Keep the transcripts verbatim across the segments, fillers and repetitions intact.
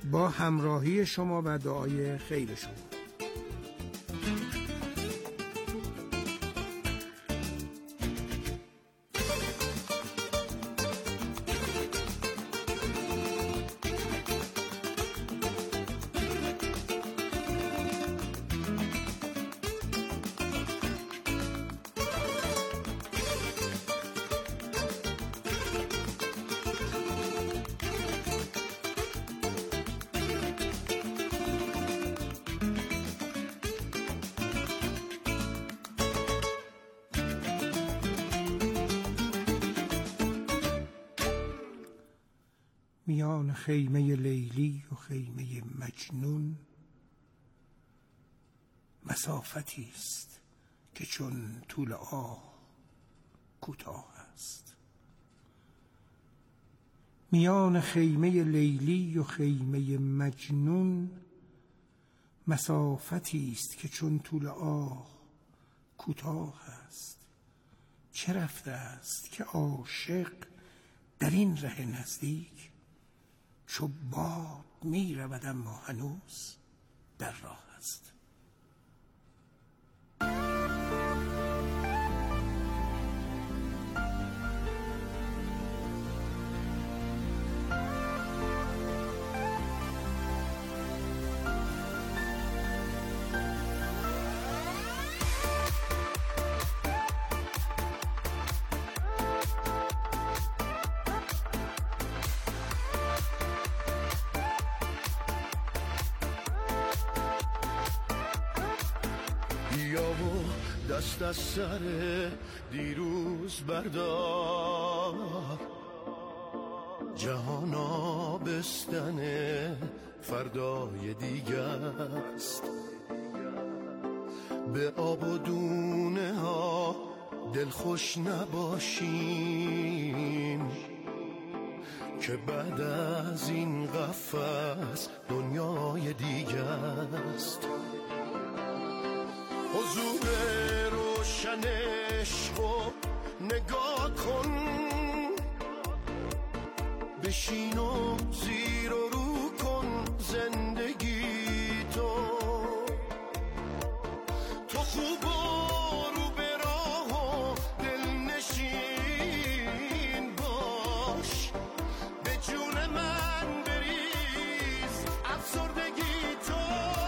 با همراهی شما و دعای خیر شما. میان خیمه لیلی و خیمه مجنون مسافتی است که چون طول آه کوتاه است. میان خیمه لیلی و خیمه مجنون مسافتی است که چون طول آه کوتاه است. چه رفته است که عاشق در این ره نزدیک چو باد می رود اما هنوز در راه است. دست از سر دیروز بردار، جهان آبستن فردای دیگر است. به آب و دونه ها دلخوش نباشیم که بعد از این قفس دنیای دیگر است. حضور روشن عشق و نگاه کن، بشین و زیر و رو کن زندگی تو. تو خوب و رو به راه و دلنشین باش، به جون من بریز افسردگی تو.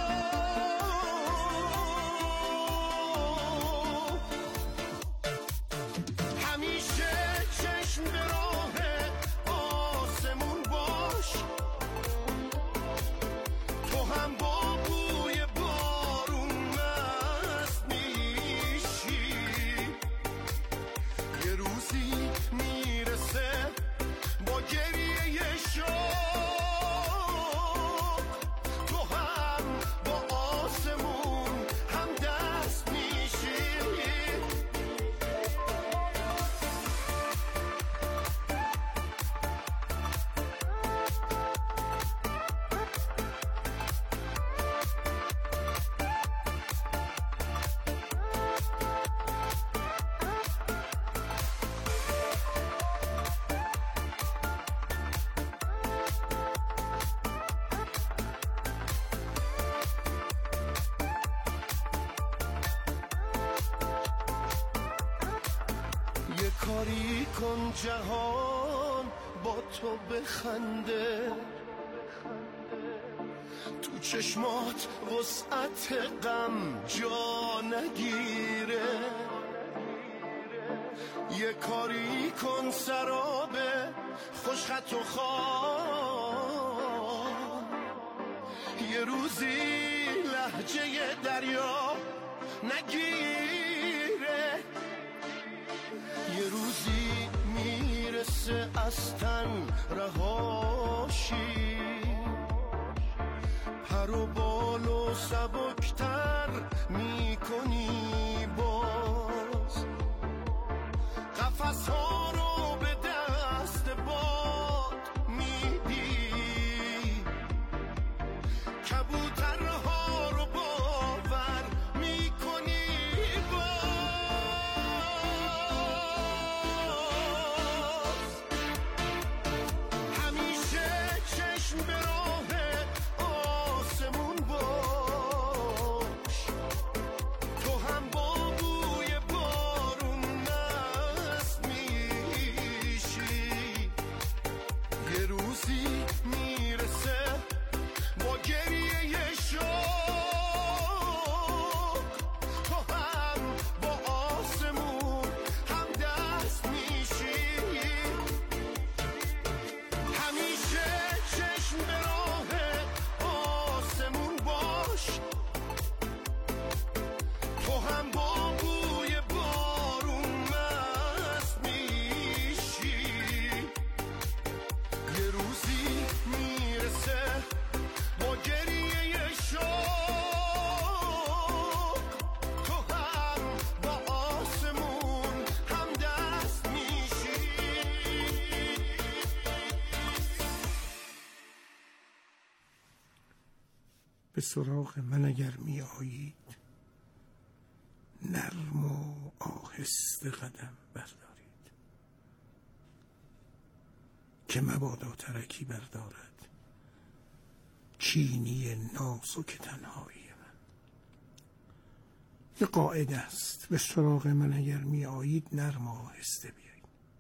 کاری کن جهان با تو بخنده، تو چشمات وسعت غم جا نگیره. یه کاری کن سراب خوشخط و خام، یه روزی لهجه دریا نگیره. یه روزی میرسه از تن رهاشی، پر و بال و سبکتر میکنی باز. قفس ها رو به دست باد میدی، کبوترها رو باور میکنی باز. همیشه چشم به راه به سراغ من اگر می آیید نرم و آهسته قدم بردارید که مبادا ترکی بردارد چینی نازک تنهایی من. یه قاعده است: به سراغ من اگر می آیید نرم و آهسته بیایید.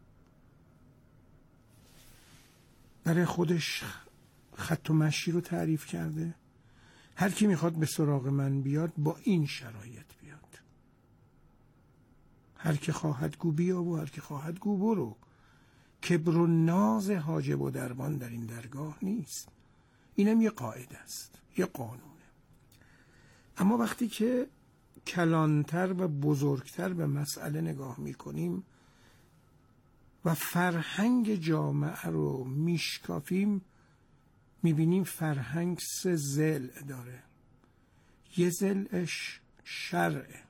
برای خودش خط و مشی رو تعریف کرده. هر کی میخواد به سراغ من بیاد با این شرایط بیاد. هر کی خواهد گو بیا و هر کی خواهد گو برو. کبر و ناز حاجب و دربان در این درگاه نیست. اینم یه قاعده است، یه قانونه. اما وقتی که کلانتر و بزرگتر به مسئله نگاه میکنیم و فرهنگ جامعه رو میشکافیم، میبینیم فرهنگ سه ضلع داره. یه ضلعش شرعه،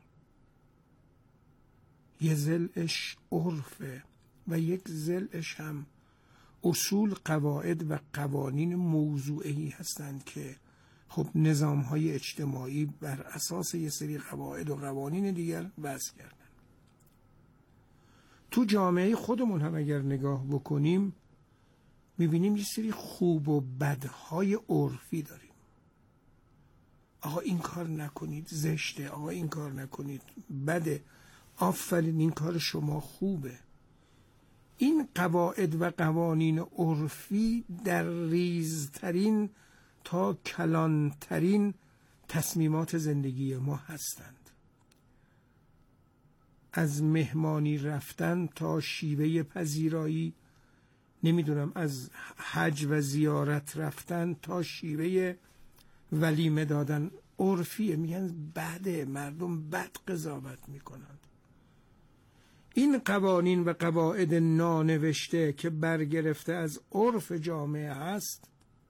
یه ضلعش عرفه و یک ضلعش هم اصول، قواعد و قوانین موضوعی هستند که خب نظام‌های اجتماعی بر اساس یه سری قواعد و قوانین دیگر وضع کردن. تو جامعه خودمون هم اگر نگاه بکنیم میبینیم یه سری خوب و بدهای عرفی داریم. آقا این کار نکنید زشته، آقا این کار نکنید بده، آفرین این کار شما خوبه. این قواعد و قوانین عرفی در ریزترین تا کلانترین تصمیمات زندگی ما هستند. از مهمانی رفتن تا شیوه پذیرایی، نمیدونم از حج و زیارت رفتن تا شیوه ولیمه دادن عرفیه. میگن بده، مردم بد قضاوت میکنند. این قوانین و قواعد نانوشته که برگرفته از عرف جامعه هست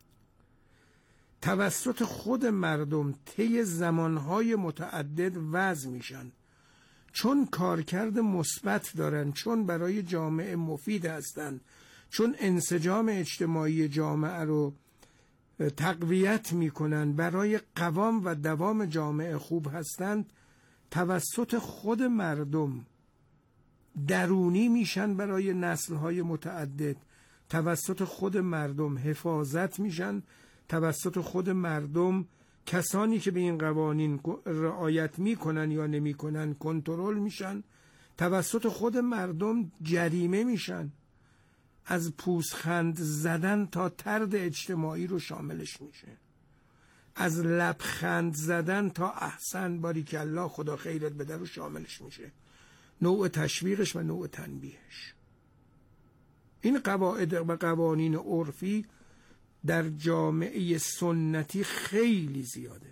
توسط خود مردم طی زمانهای متعدد وضع میشن، چون کارکرد مثبت دارن، چون برای جامعه مفید هستن، چون انسجام اجتماعی جامعه رو تقویت میکنن، برای قوام و دوام جامعه خوب هستند، توسط خود مردم درونی میشن، برای نسل‌های متعدد توسط خود مردم حفاظت میشن، توسط خود مردم کسانی که به این قوانین رعایت میکنن یا نمیکنن کنترل میشن، توسط خود مردم جریمه میشن. از پوزخند زدن تا طرد اجتماعی رو شاملش میشه، از لبخند زدن تا احسن باریکالله خدا خیرت بده رو شاملش میشه، نوع تشویقش و نوع تنبیهش. این قواعد و قوانین عرفی در جامعه سنتی خیلی زیاده.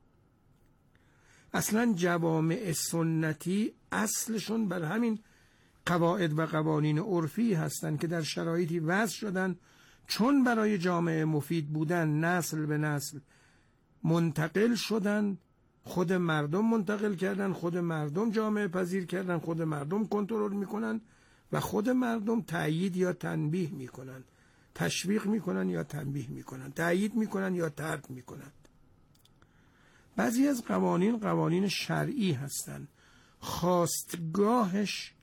اصلا جوامع سنتی اصلشون بر همین قواعد و قوانین عرفی هستند که در شرایطی وضع شدن چون برای جامعه مفید بودن، نسل به نسل منتقل شدن، خود مردم منتقل کردن، خود مردم جامعه پذیر کردن، خود مردم کنترل میکنن و خود مردم تأیید یا تنبیه میکنن، تشویق میکنن یا تنبیه میکنن، تأیید میکنن یا طرد میکنن. بعضی از قوانین قوانین شرعی هستند، خواستگاهش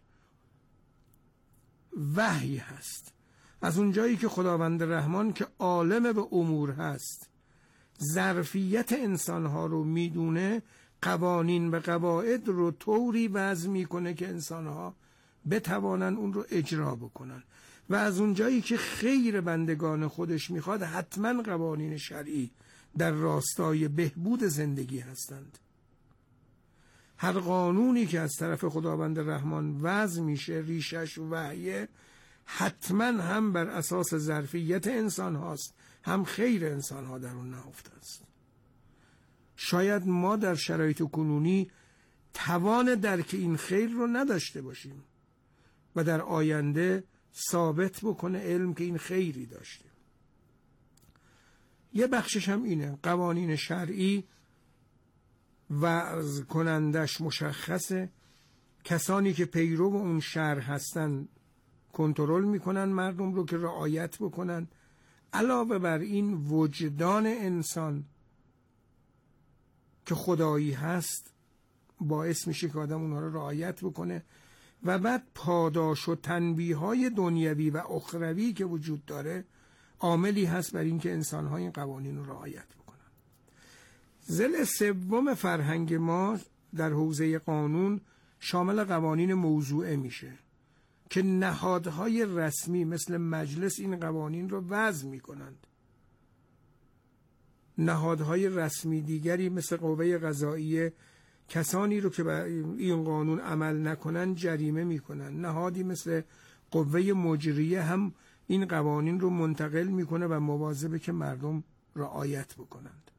وحی هست. از اونجایی که خداوند رحمان که عالم به امور هست ظرفیت انسانها رو میدونه، قوانین و قواعد رو طوری وضع میکنه که انسانها بتوانن اون رو اجرا بکنن و از اونجایی که خیر بندگان خودش میخواد حتما قوانین شرعی در راستای بهبود زندگی هستند. هر قانونی که از طرف خداوند رحمان وضع میشه ریشش وحیه، حتما هم بر اساس ظرفیت انسان هاست، هم خیر انسان ها در اون نهفته است. شاید ما در شرایط کنونی توان درک این خیر رو نداشته باشیم و در آینده ثابت بکنه علم که این خیری داشته. یه بخشش هم اینه، قوانین شرعی وضع کنندش مشخصه، کسانی که پیرو اون شرع هستن کنترل میکنن مردم رو که رعایت بکنن. علاوه بر این وجدان انسان که خدایی هست باعث میشه که آدم اونها رو رعایت بکنه و بعد پاداش و تنبیه‌های دنیوی و اخروی که وجود داره عاملی هست بر این که انسان‌ها این قوانین رو رعایت بکنن. ضلع سوم فرهنگ ما در حوزه قانون شامل قوانین موضوعه میشه که نهادهای رسمی مثل مجلس این قوانین رو وضع میکنند. نهادهای رسمی دیگری مثل قوه قضاییه کسانی رو که به این قانون عمل نکنن جریمه میکنن. نهادی مثل قوه مجریه هم این قوانین رو منتقل میکنه و مواظبه که مردم رعایت بکنند.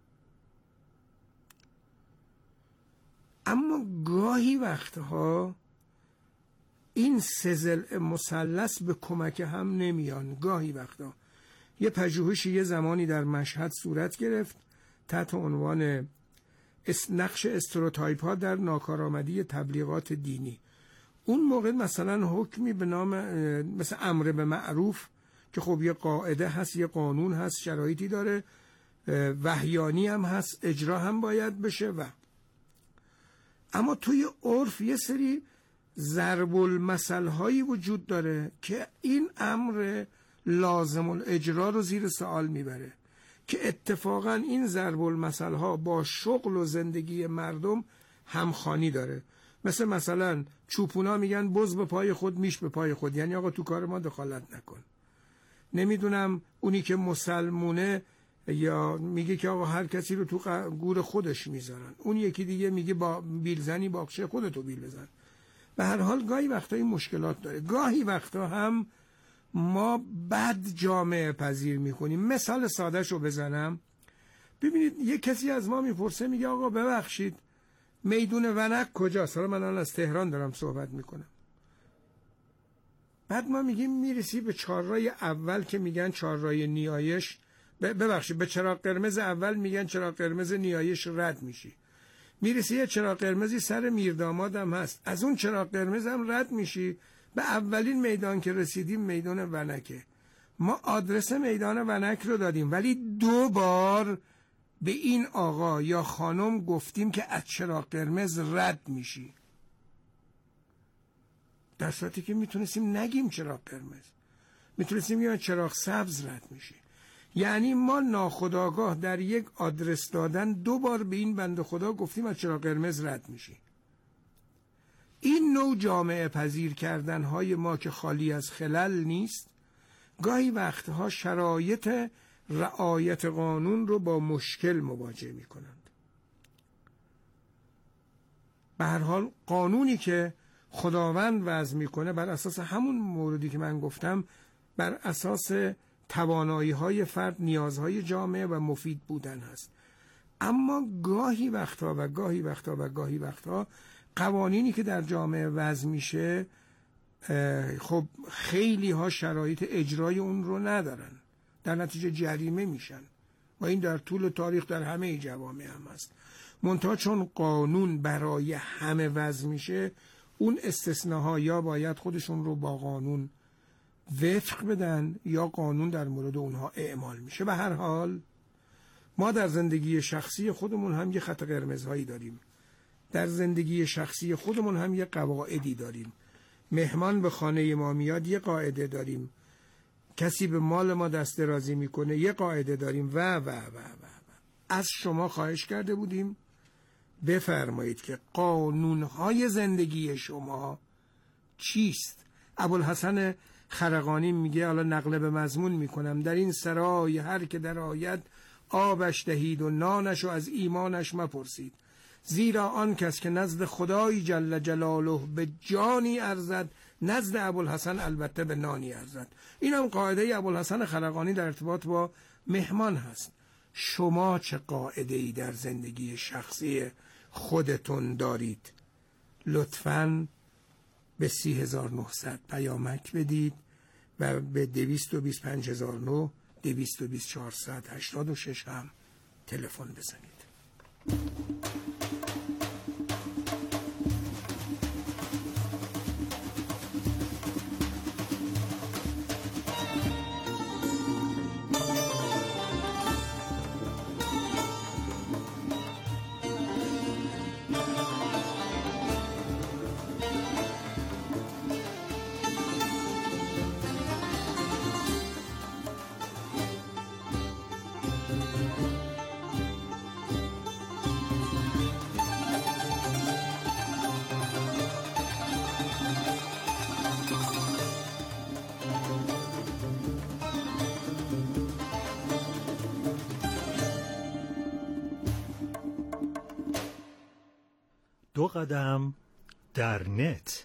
اما گاهی وقتها این سه ضلع مثلث به کمک هم نمیان. گاهی وقتا یه پژوهشی یه زمانی در مشهد صورت گرفت تحت عنوان نقش استروتایپ ها در ناکارآمدی تبلیغات دینی. اون موقع مثلا حکمی به نام مثل امر به معروف که خب یه قاعده هست، یه قانون هست، شرایطی داره، وحیانی هم هست، اجرا هم باید بشه و اما توی عرف یه سری ضرب المثل هایی وجود داره که این امر لازم الاجرا رو زیر سوال میبره که اتفاقا این ضرب المثل ها با شغل و زندگی مردم همخوانی داره. مثل مثلا چوپونا میگن بز به پای خود میش به پای خود، یعنی آقا تو کار ما دخالت نکن. نمیدونم اونی که مسلمونه یا میگه که آقا هر کسی رو تو گور خودش میذارن، اون یکی دیگه میگه با بیلزنی باغچه خودتو بیل بزن. به هر حال گاهی وقتا این مشکلات داره. گاهی وقتا هم ما بد جامعه پذیر میکنیم. مثال سادهش رو بزنم، ببینید یه کسی از ما میپرسه میگه آقا ببخشید میدون ونک کجاست؟ حالا من الان از تهران دارم صحبت میکنم. بعد ما میگیم میرسی به چهارراه اول که میگن چهارراه نیایش، ببخشید به چراغ قرمز اول میگن چراغ قرمز نیایش رد میشی، میرسی یه چراغ قرمزی سر میرداماد هم هست، از اون چراغ قرمز هم رد میشی، به اولین میدان که رسیدیم میدان ونکه. ما آدرس میدان ونک رو دادیم ولی دو بار به این آقا یا خانم گفتیم که از چراغ قرمز رد میشی، در صورتی که میتونستیم نگیم چراغ قرمز، میتونستیم یا چراغ سبز رد میشی. یعنی ما ناخودآگاه در یک آدرس دادن دو بار به این بنده خدا گفتیم از چراغ قرمز رد میشی. این نوع جامعه پذیر کردن های ما که خالی از خلل نیست، گاهی وقتها شرایط رعایت قانون رو با مشکل مواجه می کنند. به هر حال قانونی که خداوند وضع میکنه بر اساس همون موردی که من گفتم، بر اساس توانایی های فرد، نیازهای جامعه و مفید بودن هست. اما گاهی وقتها و گاهی وقتها و گاهی وقتها قوانینی که در جامعه وضع میشه خب خیلی ها شرایط اجرای اون رو ندارن، در نتیجه جریمه میشن و این در طول تاریخ در همه جوامع هم هست. منتها چون قانون برای همه وضع میشه، اون استثناها یا باید خودشون رو با قانون وفق بدن یا قانون در مورد اونها اعمال میشه. به هر حال ما در زندگی شخصی خودمون هم یه خط قرمزهایی داریم، در زندگی شخصی خودمون هم یه قواعدی داریم. مهمان به خانه ما میاد یه قاعده داریم، کسی به مال ما دست درازی میکنه یه قاعده داریم و و و و, و. از شما خواهش کرده بودیم بفرمایید که قانونهای زندگی شما چیست؟ ابوالحسن خرقانی میگه، حالا نقل به مضمون میکنم، در این سرای هر که در آید آبش دهید و نانش و از ایمانش مپرسید، زیرا آن کس که نزد خدای جل جلاله به جانی ارزد، نزد ابوالحسن البته به نانی ارزد. این هم قاعده ابوالحسن خرقانی در ارتباط با مهمان هست. شما چه قاعده ای در زندگی شخصی خودتون دارید؟ لطفاً به سی هزار و نهصد پیامک بدید و به دویست و بیست و پنج هزار و نه، دویست و بیست چهارصد هشتاد و شش هم تلفن بزنید. دو قدم در نت.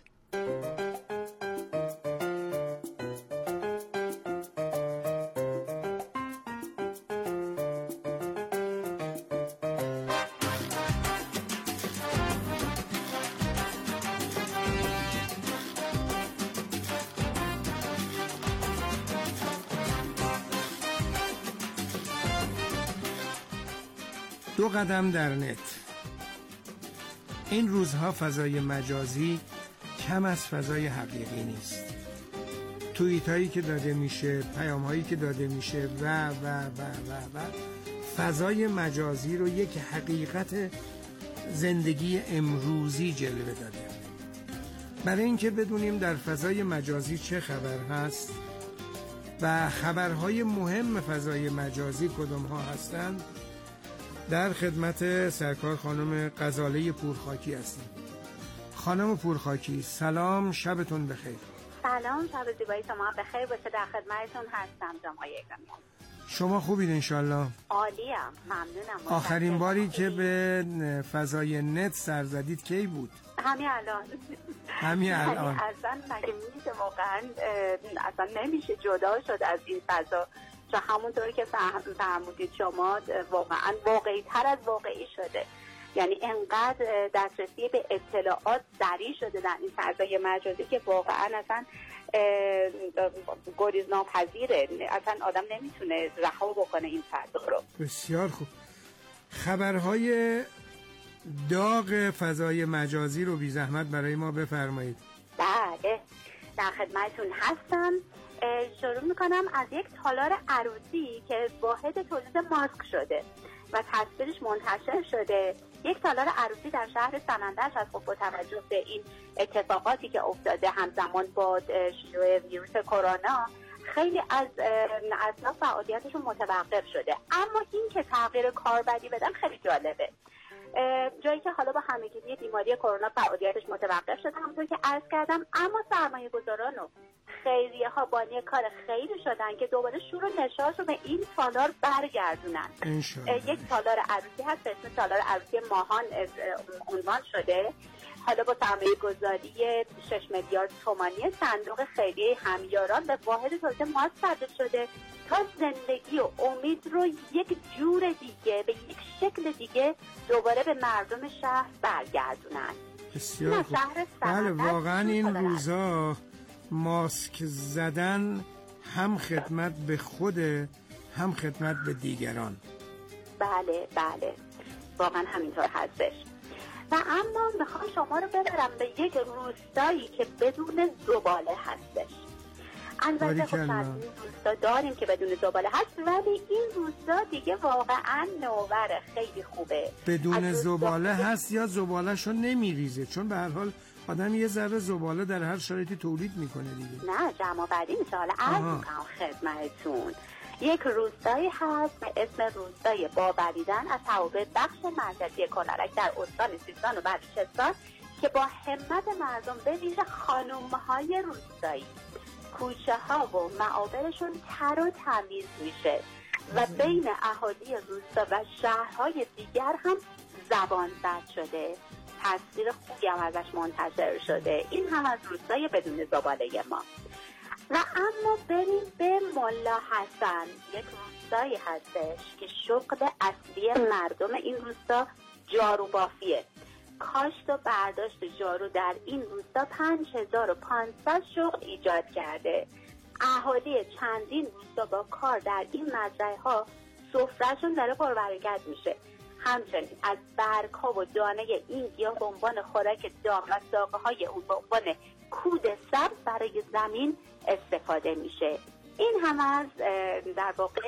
دو قدم در نت. این روزها فضای مجازی کم از فضای حقیقی نیست. توییت هایی که داده میشه، پیام هایی که داده میشه و و و و و فضای مجازی رو یک حقیقت زندگی امروزی جلوه داده. برای اینکه بدونیم در فضای مجازی چه خبر هست و خبرهای مهم فضای مجازی کدوم ها هستند، در خدمت سرکار خانم غزاله پورخاکی هستیم. خانم پورخاکی سلام، شبتون بخیر. سلام، شب زیبایی شما بخیر باشه. در خدمتتون هستم جناب گرامی. شما خوبید انشالله؟ عالیم، ممنونم. آخرین باری که به فضای نت سر زدید کی بود؟ همین الان. همین الان. اصلا مگه میشه واقعا اصلا نمیشه جدا شد از این فضا، چون همونطوری که فرمودید شما واقعا واقعی تر از واقعی شده. یعنی انقدر دسترسی به اطلاعات سریع شده در این فضای مجازی که واقعا اصلا گریز ناپذیره، اصلا آدم نمیتونه رها بکنه این فضا رو. بسیار خوب. خبرهای داغ فضای مجازی رو بی زحمت برای ما بفرمایید. بله، در خدمتتون هستم. شروع میکنم از یک تالار عروسی که واحد تولید ماسک شده و تصویرش منتشر شده. یک تالار عروسی در شهر سمندرش از خب با توجه به این اتفاقاتی که افتاده همزمان با شیوع ویروس کرونا خیلی از اصلا فعالیتشون متوقف شده، اما این که تغییر کاربری بدن خیلی جالبه. جایی که حالا با همه‌گیری بیماری کرونا فعالیتش متوقف شده همونطور که عرض کردم، اما سرمایه گذاران و خیریه ها بانی کار خیری شدن که دوباره شور و نشاط رو به این تالار برگردونن. یک تالار عروسی هست به اسم تالار عروسی ماهان عنوان شده. حالا با سرمایه گذاری شش میلیارد تومانی صندوق خیریه همیاران به واحد تولید ماسک تبدیل شده تا زندگی و امید رو یک جور دیگه به یک شکل دیگه دوباره به مردم شهر برگردونن. بسیار خوب. بله واقعا این روزا ماسک زدن هم خدمت به خود هم خدمت به دیگران. بله بله واقعا همینطور هستش. و اما میخوام شما رو ببرم به یک روستایی که بدون زباله هستش. البته خب این روستا داریم که بدون زباله هست، ولی این روستا دیگه واقعا نوبره، خیلی خوبه. بدون زباله هست یا زباله‌شو نمیریزه؟ چون به هر حال آدم یه ذره زباله در هر شرایطی تولید میکنه دیگه. نه جمع بعدی میشه. حالا عرض میکنم خدمتتون یک روستایی هست به اسم روستای باوریدن از توابع بخش مرکزی کنارک در استان سیستان و بلوچستان که با همت مردم به ویژه خانم‌های روستایی کوچه ها و معابرشون تر و تمیز میشه و بین اهالی روستا و شهرهای دیگر هم زبان زد شده. تصویر خوبی هم ازش منتشر شده. این هم از روستای بدون زباله ما. و اما بریم به ملا حسن، یک روستایی هستش که شغل اصلی مردم این روستا جارو بافیه. کاشت و برداشت جارو در این روستا پنج هزار و پانصد شغل ایجاد کرده. اهالی چندین روستا با کار در این مزرعه ها سفره‌شون داره پربرکت میشه. همچنین از برگ ها و دانه این گیاه به عنوان خوراک دام و ساقه های اون به عنوان کود سبز برای زمین استفاده میشه. این هم از در واقع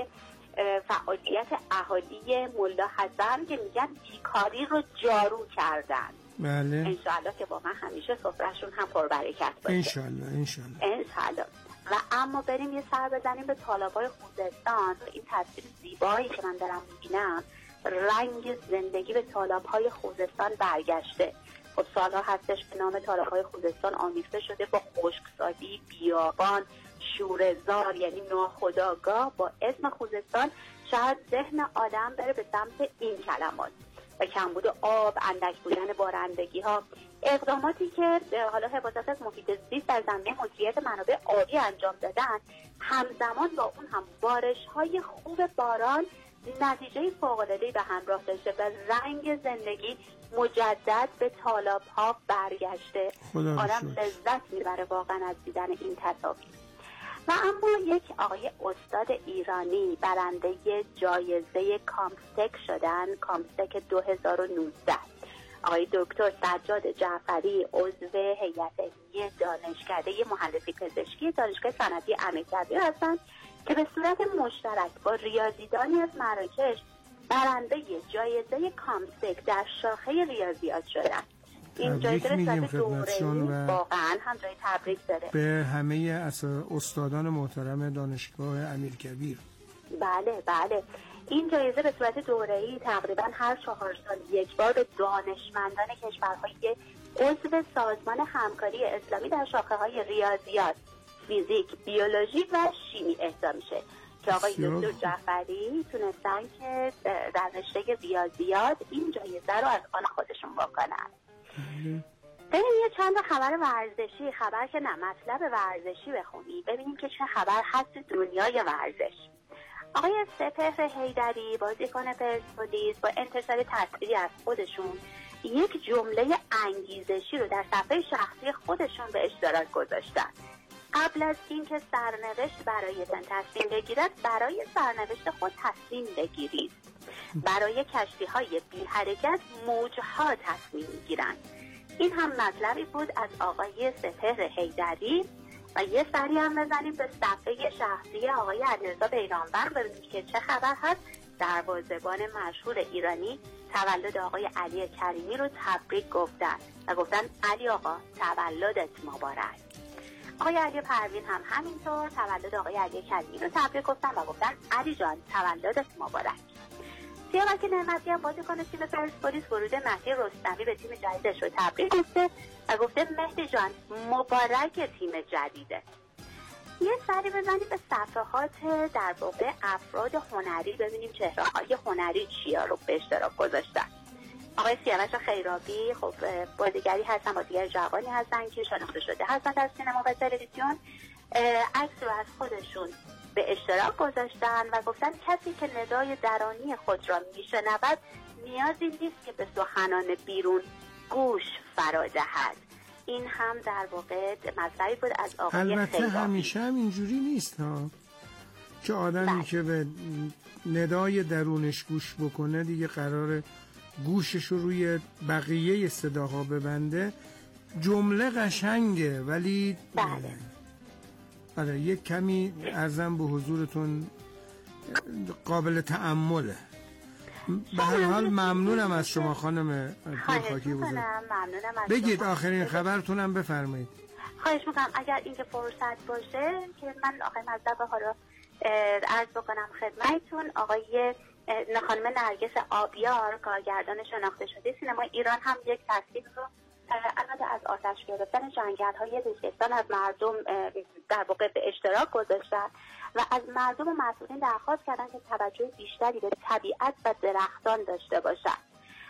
فعالیت اهالی ملا حسن که میگن بیکاری رو جارو کردن. بله. انشاءالله که واقعا همیشه سفرهشون هم پربرکت باشه. انشاءالله انشاءالله. انشاءالله. و اما بریم یه سر بزنیم به تالاب‌های خوزستان و این تصویر زیبایی که من دارم می‌بینم، رنگ زندگی به تالاب‌های خوزستان برگشته. خب سالها هستش به نام تالاب‌های خوزستان آمیخته شده با خشکسالی، بیابان، شوره‌زار، یعنی ناخودآگاه با اسم خوزستان شاید ذهن آدم بره به سمت این کلمات و کمبود آب، اندک بودن بارندگی ها، اقداماتی که حالا حفاظت از محیط زیست در زمینه مدیریت منابع آبی انجام دادن، همزمان با اون هم بارش های خوب باران نتیجه فوق‌العاده‌ای به همراه داشته و رنگ زندگی مجدد به تالاب ها برگشته. آدم لذت میبره واقعا از دیدن این تصاویر. و اما یک آقای استاد ایرانی برنده جایزه کامستک شدن، کامستک دو هزار و نوزده، آقای دکتر سجاد جعفری، عضو هیئت علمی دانشکده مهندسی پزشکی دانشگاه صنعتی امیرکبیر هستند که به صورت مشترک با ریاضیدانی از مراکش برنده جایزه کامستک در شاخه ریاضیات شدند. این جایزه به دوره‌ای واقعا هم جای تبریک داره به همه استادان محترم دانشگاه امیرکبیر. بله بله، این جایزه به صورت دوره‌ای تقریبا هر چهار سال یک بار به دانشمندان کشورهای عضو سازمان همکاری اسلامی در شاخه‌های ریاضیات، فیزیک، بیولوژی و شیمی اهدا میشه که آقای دکتر جعفری تونستن که در رشته ریاضیات این جایزه رو از آن خودشون بکنن. بریم یه چند خبر ورزشی، خبر که نه مطلب ورزشی بخونی، ببینیم که چه خبر هست دنیای ورزش. آقای سپهر حیدری بازیکن پرسپولیس با انتشار تصویری از خودشون یک جمله انگیزشی رو در صفحه شخصی خودشون به اشتراک گذاشتن. قبل از اینکه سرنوشت برایتان تصمیم بگیرد، برای سرنوشت خود تصمیم بگیرید. برای کشتی‌های بی حرکت موجها تصمیم می‌گیرند. این هم مطلبی بود از آقای سپهر حیدری. و یه سری هم بزنیم به صفحه شخصی آقای علیرضا بیرانوند ببینیم که چه خبر هست. دروازه‌بان مشهور ایرانی تولد آقای علی کریمی رو تبریک گفتن و گفتن علی آقا تولدت مبارک. آقای علی پروین هم همینطور تولد آقای علی کریمی رو تبریک گفتن و گفتن علی جان تولدت مبارک. سیاوش نعمتی هم بازیکن تیم پرسپولیس ورود مهدی رستمی به تیم جدیدش رو تبریک گفته و گفته مهدی جان مبارک تیم جدیده. یه سری بزنیم به صفحات در واقع افراد هنری ببینیم چهره‌های هنری چیا رو به اشتراک گذاشتن. آقای سیاوش خیرابی خب بازیگری هستن، بازیگر جوانی هستن که شناخته شده هستن در سینما و تلویزیون. عکس رو از خودشون به اشتراک گذاشتن و گفتن کسی که ندای درونی خود را میشنود نیازی نیست که به سخنان بیرون گوش فرا دهد. این هم در واقع مطلبی بود از آقای خیرابی. البته همیشه هم اینجوری نیست ها که آدمی بله. که به ندای درونش گوش بکنه دیگه قراره گوشش رو روی بقیه صداها ببنده. جمله قشنگه ولی بله. آره یک کمی عرضم به حضورتون قابل تأمله. به هر حال ممنونم از شما خانم پورخاکی بزرگ. بگید آخرین خبرتونم بفرمایید. خواهش میکنم اگر اینکه فرصت باشه که من آخرین مطلب ها رو عرض بکنم خدمتتون. آقای خانم نرگس آبیار کارگردان شناخته شده سینما ایران هم یک تصویر رو البته از آتش گرفتن جنگل‌های بلوچستان از مردم در واقع به اشتراک گذاشتن و از مردم و مسئولین درخواست کردن که توجه بیشتری به طبیعت و درختان داشته باشن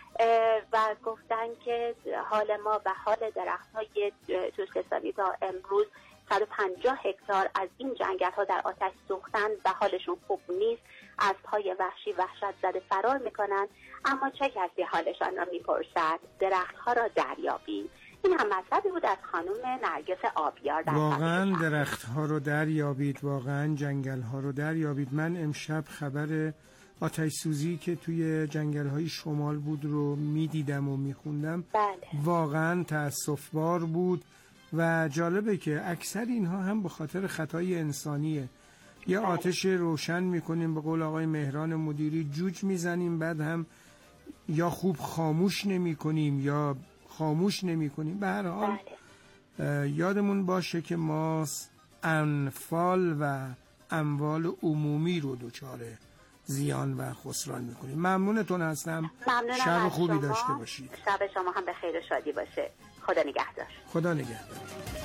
و گفتن که حال ما و حال درخت‌های بلوچستانی تا امروز صد و پنجاه هکتار از این جنگل‌ها در آتش سوختن و حالشون خوب نیست. اسب‌های وحشی وحشت زده فرار میکنن، اما چه کسی حالشان را میپرسد؟ درخت‌ها را دریابید. این هم مطلبی بود از خانم نرگس آبیار. واقعا درخت‌ها رو دریابید، واقعا جنگل‌ها رو دریابید. من امشب خبر آتش سوزی که توی جنگل‌های شمال بود رو میدیدم و میخوندم. بله. واقعا تأسف‌بار بود و جالبه که اکثر اینها هم به خاطر خطای انسانیه. یا آتش روشن میکنیم به قول آقای مهران مدیری جوج میزنیم، بعد هم یا خوب خاموش نمی کنیم یا خاموش نمی کنیم. به هر حال یادمون باشه که ما انفال و اموال عمومی رو دچار زیان و خسران میکنید. ممنونتون هستم. شب خوبی داشته باشید. شب شما هم به خیر و شادی باشه. خدا نگهدار. خدا نگهدار.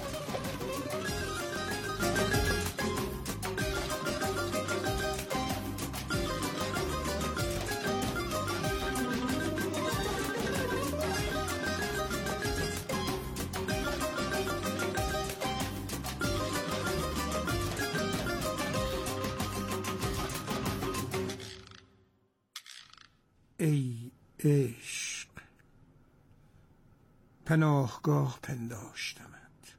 ای عشق پناهگاه پنداشتمت،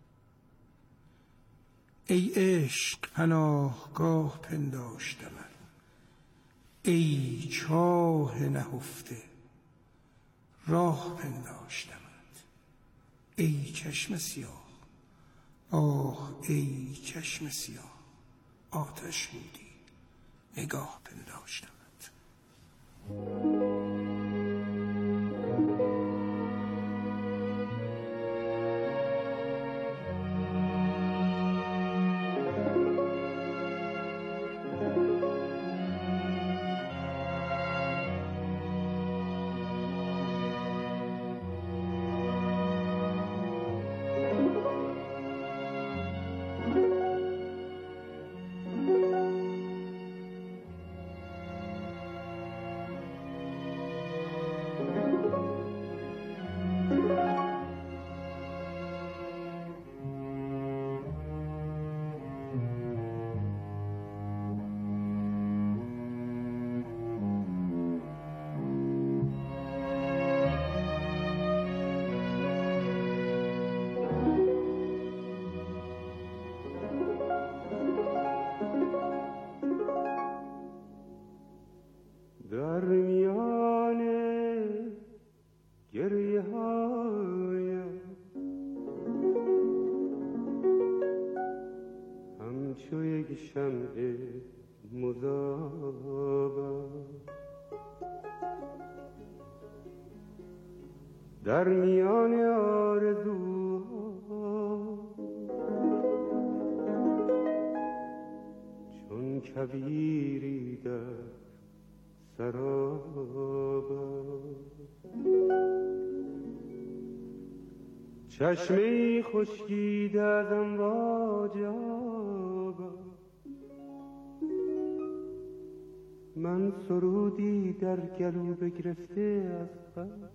ای عشق پناهگاه پنداشتمت، ای چاه نهفته راه پنداشتمت، ای چشم سیاه، آه ای چشم سیاه، آتش بودی نگاه پنداشتمت. در میان گریه هایم همچو یک شمع مذابم، در میان آرزوها چون کویری در سرابم، چشمه‌ای خشکیده از امواج آبم، من سرودی در گلو بگرفته از غم،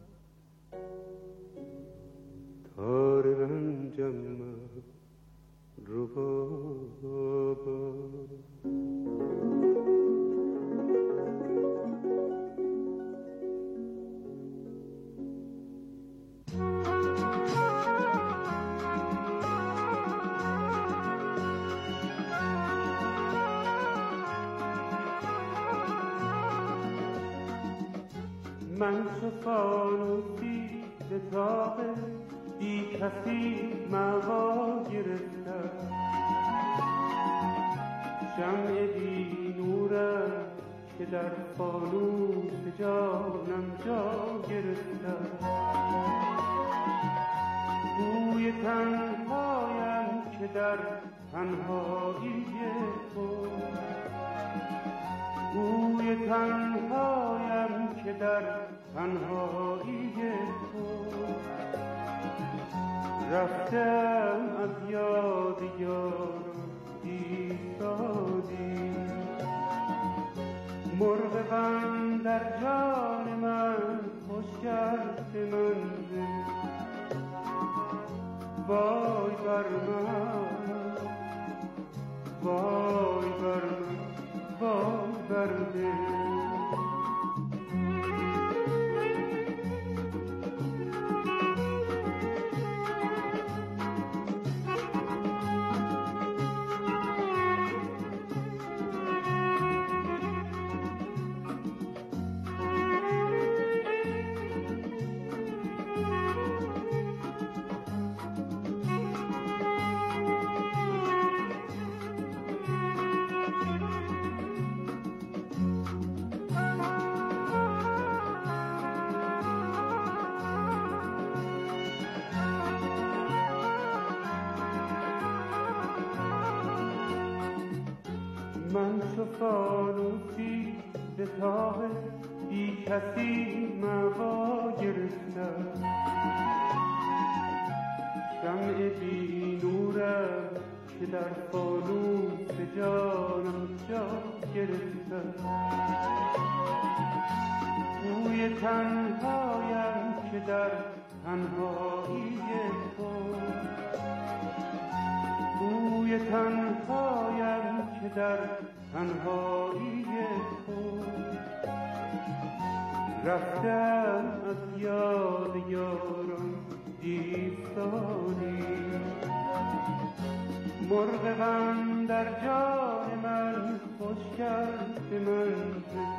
تار رنجم من ربابم. من چو فانوسی به طاق بی کسی موا گرفتم، شمع بی نورم که در فانوس جانم جا گرفتم، بوی تنهایم که در تنهایی تو، بوی تنهایم که در تنهایی تو، رفتم از یاد یارم ایستادی، مرغ غم در جان من خوش کرد منزل، وای بر من وای بر من وای بر دل. من چو فانوسی به تاب بی کسی موا گرفتم، شمع بی نورم که در فانوس جانم جا گرفتم، بوی تنهایم که در تنهایی تو، بوی تنهایم که در تنهایی تو، رفتم از یاد یارم دیستانی، مرغ غم در جان من خوش کرد به منزل،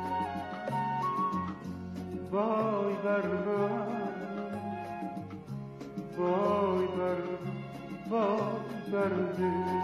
وای بر من، وای بر وای بر دل.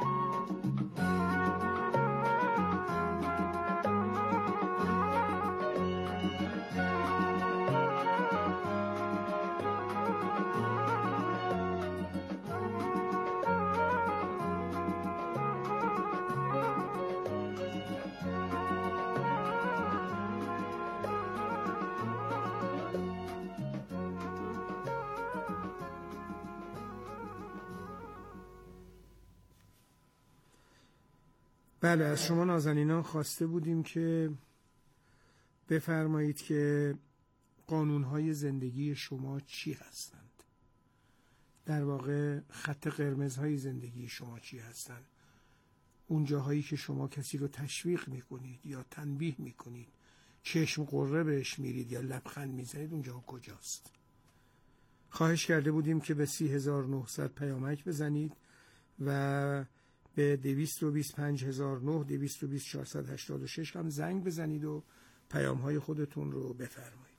بله، از شما نازنینان خواسته بودیم که بفرمایید که قانونهای زندگی شما چی هستند؟ در واقع خط قرمزهای زندگی شما چی هستند؟ اون جاهایی که شما کسی رو تشویق میکنید یا تنبیه میکنید، چشم قره بهش میرید یا لبخند میزنید، اونجا کجاست؟ خواهش کرده بودیم که به سی هزار و نهصد پیامک بزنید و به دویست و بیست و پنج هزار و نه، دویست و بیست چهارصد و هشتاد و شش هم زنگ بزنید و پیام‌های خودتون رو بفرمایید.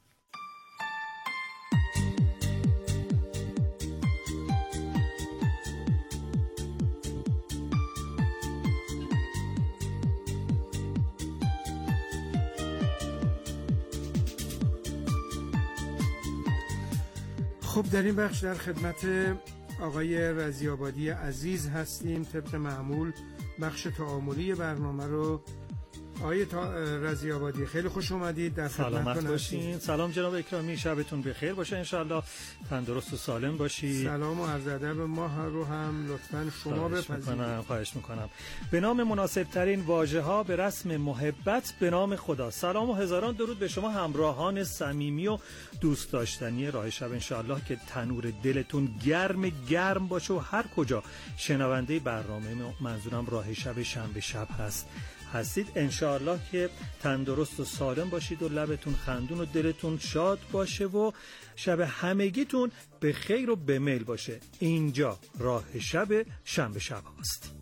خب در این بخش در خدمت آقای رضی‌آبادی عزیز هستیم. طبق معمول بخش تعاملی برنامه رو آقای رضی‌آبادی خیلی خوش اومدید، در سلامت باشین. سلام جناب اکرامی، شبتون بخیر باشه انشالله، تندرست و سالم باشید. سلام و عرض ادب ماه رو هم لطفاً شما بپذیرید. خواهش میکنم. به نام مناسب ترین واژه ها به رسم محبت به نام خدا. سلام و هزاران درود به شما همراهان صمیمی و دوست داشتنی راه شب، انشالله که تنور دلتون گرم گرم باشه و هر کجا شنونده برنامه، منظورم راه شب شنبه شب هست هستید، انشاءالله که تندرست و سالم باشید و لبتون خندون و دلتون شاد باشه و شب همگیتون به خیر و به میل باشه. اینجا راه شب شنبه شب هست.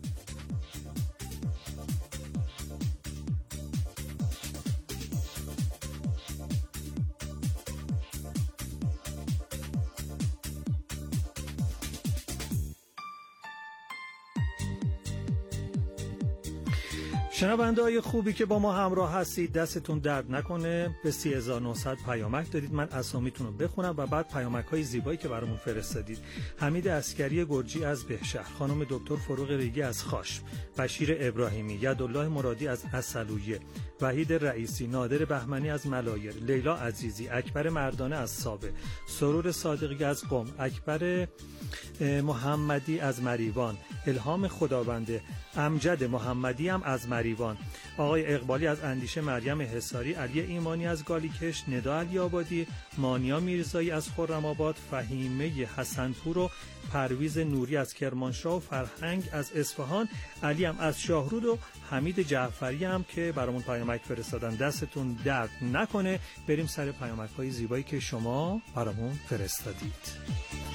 شنونده های خوبی که با ما همراه هستید، دستتون درد نکنه. به سی هزار و نهصد پیامک دادید، من اسامیتون رو بخونم و بعد پیامک های زیبایی که برامون فرستادید. حمید عسکری گرجی از بهشهر، خانم دکتر فروغ ریگی از خاش، بشیر ابراهیمی، یدالله مرادی از عسلویه، وحید رئیسی، نادر بهمنی از ملایر، لیلا عزیزی، اکبر مردانه از سابه، سرور صادقی از قم، اکبر محمدی از مریوان، الهام خداونده، امجد محمدی هم از مریوان، آقای اقبالی از اندیشه، مریم حصاری، علی ایمانی از گالیکش، ندا علی آبادی، مانیا میرزایی از خرم آباد، فهیمه حسنپور و پرویز نوری از کرمانشاه و فرهنگ از اصفهان، علی هم از شاهرود و حمید جعفری هم که برامون پیامک فرستادن. دستتون درد نکنه. بریم سر پیامک های زیبایی که شما برامون فرستادید.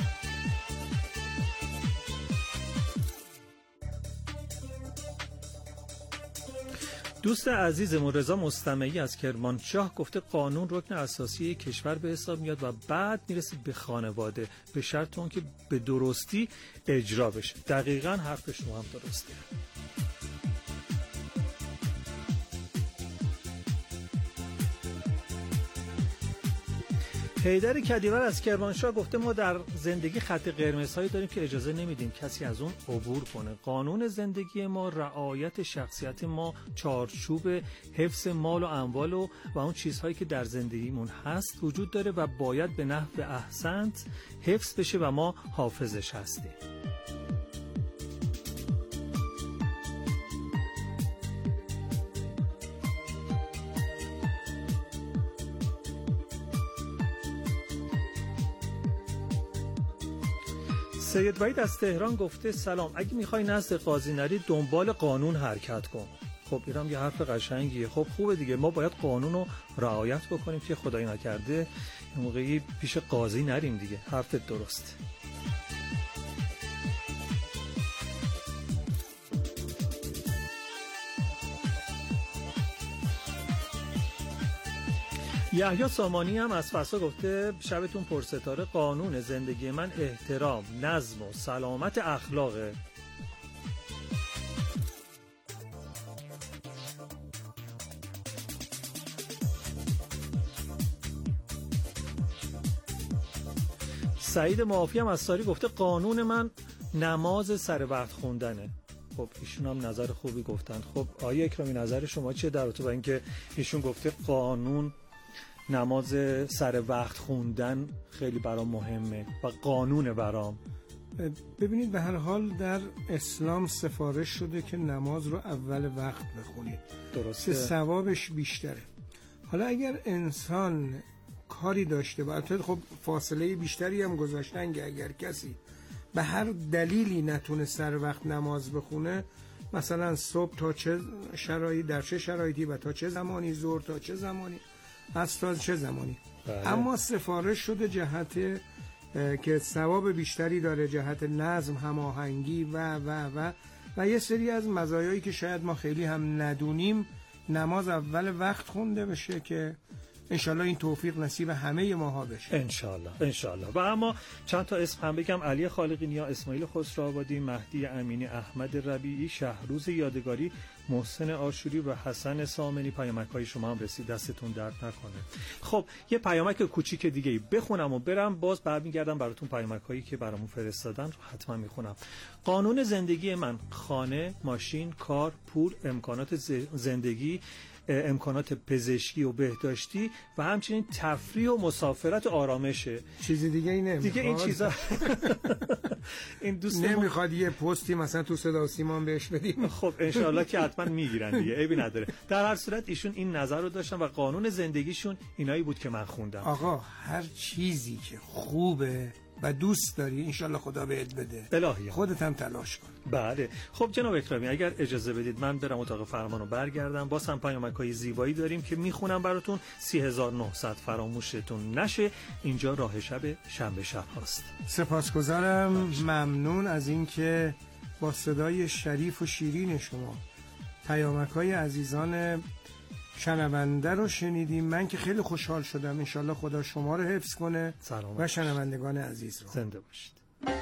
دوست عزیزمون رضا مستمعی از کرمانشاه گفته قانون رکن اساسی کشور به حساب میاد و بعد میرسه به خانواده، به شرط اون که به درستی اجرا بشه. دقیقاً حرف شما هم درسته. حیدر کدیور از کرمانشاه گفته ما در زندگی خط قرمزهایی داریم که اجازه نمیدیم کسی از اون عبور کنه. قانون زندگی ما رعایت شخصیت ما، چارچوب حفظ مال و اموال و و اون چیزهایی که در زندگیمون هست وجود داره و باید به نحو احسنت حفظ بشه و ما حافظش هستیم. سید وحید از تهران گفته سلام، اگه میخوای نزد قاضی نری دنبال قانون حرکت کن. خب اینم یه حرف قشنگیه. خب خوبه دیگه، ما باید قانون رو رعایت بکنیم که خدایی نکرده موقعی پیش قاضی نریم دیگه. حرفت درست. یحیی سامانی هم از فسا گفته شبتون پرستاره، قانون زندگی من احترام، نظم و سلامت اخلاقه. سعید معافی هم از ساری گفته قانون من نماز سر وقت خوندنه. خب ایشون هم نظر خوبی گفتن. خب آیه اکرامی نظر شما چیه در رابطه با اینکه ایشون گفته قانون نماز سر وقت خوندن خیلی برام مهمه و قانونه برام؟ ببینید به هر حال در اسلام سفارش شده که نماز رو اول وقت بخونید، درسته، ثوابش بیشتره. حالا اگر انسان کاری داشته و البته خب فاصله بیشتری هم گذاشتن که اگر کسی به هر دلیلی نتونه سر وقت نماز بخونه، مثلا صبح تا چه شرایطی، در چه شرایطی و تا چه زمانی، ظهر تا چه زمانی، از تا چه زمانی، بله. اما سفارش شده جهت که ثواب بیشتری داره، جهت نظم، هماهنگی و و و و یه سری از مزایایی که شاید ما خیلی هم ندونیم، نماز اول وقت خونده بشه که انشالله این توفیق نصیب همه ماها بشه. انشالله انشالله. و اما چند تا اسم هم بگم: علی خالقی نیا، اسماعیل خسروآبادی، مهدی امینی، احمد ربیعی، شهروز یادگاری، محسن آشوری و حسن سامنی. پیامک‌های شما هم رسید، دستتون درد نکنه. خب یه پیامک کوچیک دیگه بخونم و برم، باز برمیگردم براتون پیامک‌هایی که برامون فرستادن رو حتما میخونم. قانون زندگی من: خانه، ماشین، کار، پول، امکانات زندگی، امکانات پزشکی و بهداشتی و همچنین تفریح و مسافرت و آرامشه. چیزی دیگه ای نمیخواد دیگه این چیزا. این دوست نمیخواد یه پستی مثلا تو صدا و سیما بهش بدیم؟ خب انشالله که حتما میگیرن دیگه، عیبی نداره. در هر صورت ایشون این نظر رو داشتن و قانون زندگیشون اینایی بود که من خوندم. آقا هر چیزی که خوبه و دوست داری انشالله خدا بهت بده. الهی خودت هم تلاش کن. بله. خب جناب اکرامی اگر اجازه بدید من برم اتاق فرمان رو برگردم. باز هم پیامک‌های زیبایی داریم که میخونم براتون. سی هزار و نهصد فراموشتون نشه. اینجا راه شب شنبه شب هاست. سپاسگزارم، ممنون از اینکه با صدای شریف و شیرین شما پیامک‌های عزیزان شنونده رو شنیدیم. من که خیلی خوشحال شدم. انشالله خدا شما رو حفظ کنه و شنوندگان عزیز رو. زنده باشید.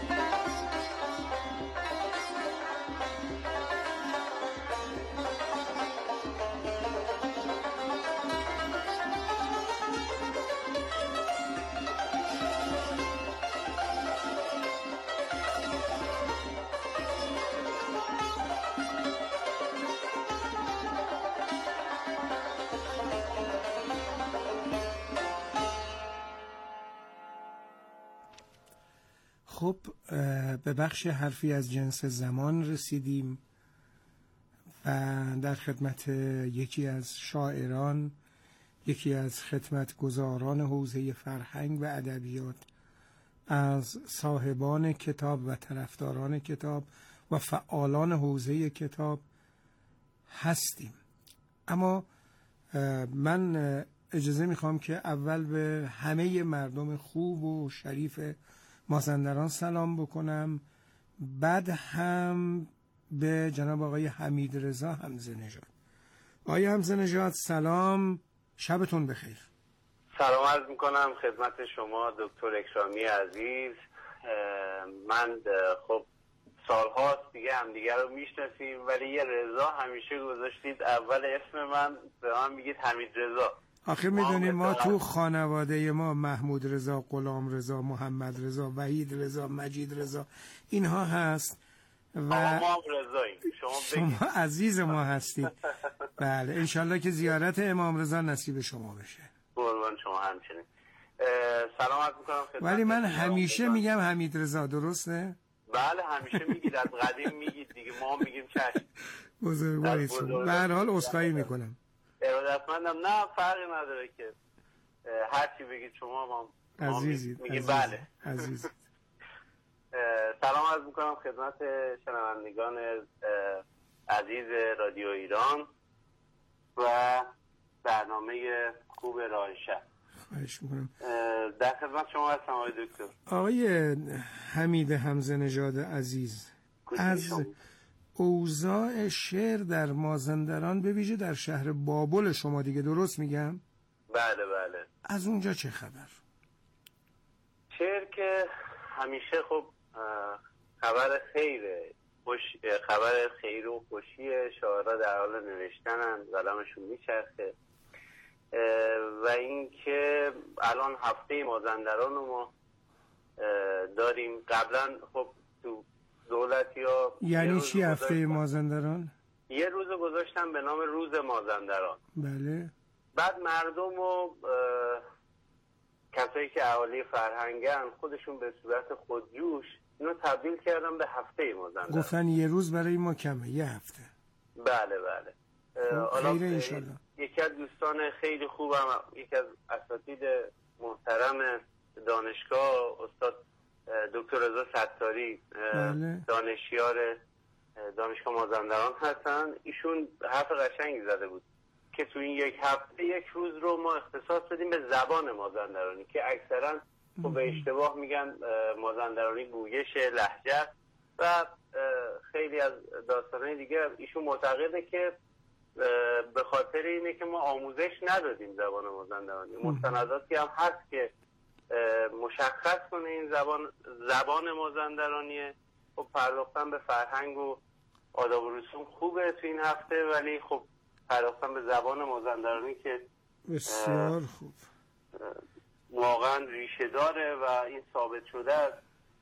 خب به بخش حرفی از جنس زمان رسیدیم و در خدمت یکی از شاعران، یکی از خدمتگزاران حوزه فرهنگ و ادبیات، از صاحبان کتاب و طرفداران کتاب و فعالان حوزه کتاب هستیم. اما من اجازه میخوام که اول به همه مردم خوب و شریف مازندران سلام بکنم، بعد هم به جناب آقای حمید رضا حمزه نژاد. آقای حمزه نژاد سلام، شبتون بخیر. سلام عرض میکنم خدمت شما دکتر اکرامی عزیز. من خب سالهاست دیگه هم دیگه رو میشناسیم، ولی یه رضا همیشه گذاشتید اول اسم من، به من میگید حمید رضا. آخه میدونی ما تو خانواده ما محمود رضا، غلام رضا، محمد رضا، وحید رضا، مجید رضا اینها هست و ما رضاییم. شما, شما عزیز ما هستید. بله انشالله که زیارت امام رضا نصیب شما بشه. قربان شما همچنین. سلام عرض میکنم خدمت. ولی من همیشه میگم حمید رضا، درسته؟ بله همیشه میگید، از قدیم میگید دیگه، ما میگیم چشم. بزرگوارید شما. به هر حال عذرخواهی میکنم. ارادتمندم. نه فرقی نداره که هر چی بگید شما ما عزیزید. میگیم بله. عزیزید. سلام عرض میکنم خدمت شنوندگان عزیز رادیو ایران و برنامه خوب راهشهر. خواهش میکنم. در خدمت شما هستم آقای دکتر. آقای حمید حمزه نژاد عزیز، از اوضاع شعر در مازندران به ویژه در شهر بابل شما دیگه، درست میگم؟ بله بله. از اونجا چه خبر؟ شعر که همیشه خب خبر خیره، خوش خبر خیر و خوشیه، شاعرها در حال نوشتنن، قلمشون میچرخه و اینکه الان هفته مازندران رو ما داریم. قبلا خب تو دولتی ها یعنی چی هفته مازندران؟ یه روز گذاشتن به نام روز مازندران. بله. بعد مردم و کسایی که اهالی فرهنگن خودشون به صورت خودجوش اینو تبدیل کردن به هفته مازندران. گفتن یه روز برای ما کمه، یه هفته. بله بله. خیره انشالله. یکی از دوستان خیلی خوبم، یکی از اساتید محترم دانشگاه، استاد دکتر رضا ستاری، بله. دانشیار دانشگاه مازندران هستن. ایشون حرف قشنگی زده بود که تو این یک هفته یک روز رو ما اختصاص بدیم به زبان مازندرانی که اکثرا خب به اشتباه میگن مازندرانی گویش لهجه و خیلی از داستانهای دیگه. ایشون معتقده که به خاطر اینه که ما آموزش ندادیم زبان مازندرانی. مستنداتی هم هست که مشخص کنه این زبان زبان مازندرانیه. خب پرداختن به فرهنگ و آداب و رسوم خوبه تو این هفته، ولی خب پرداختن به زبان مازندرانی که بسیار خوب واقعا ریشه داره و این ثابت شده است،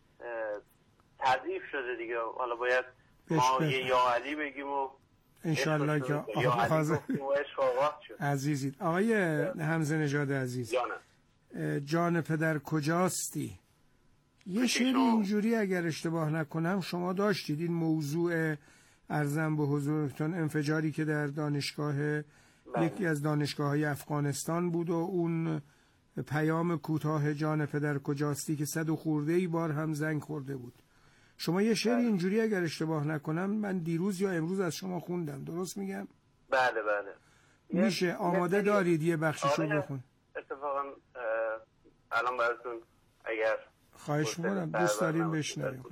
تضعیف شده دیگه. حالا باید ما یه یا علی بگیم و انشالله که آقا عزیزید. آقای حمزه نژاد عزیز، جان پدر کجاستی، یه شعر اینجوری اگر اشتباه نکنم شما داشتید. این موضوع ارزم به حضورتون انفجاری که در دانشگاه بله. یکی از دانشگاه‌های افغانستان بود و اون پیام کوتاه جان پدر کجاستی که صد و خورده ای بار هم زنگ خورده بود. شما یه شعر اینجوری اگر اشتباه نکنم من دیروز یا امروز از شما خوندم، درست میگم؟ بله بله. میشه آماده یه دارید یه بخشیشو آره بخون؟ اتفاقا الان براتون اگر خواهش می‌کنم، دوست داریم بشنویم.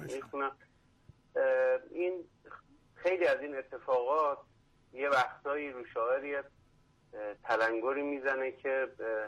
این خیلی از این اتفاقات یه وقتایی رو شاعری تلنگری میزنه که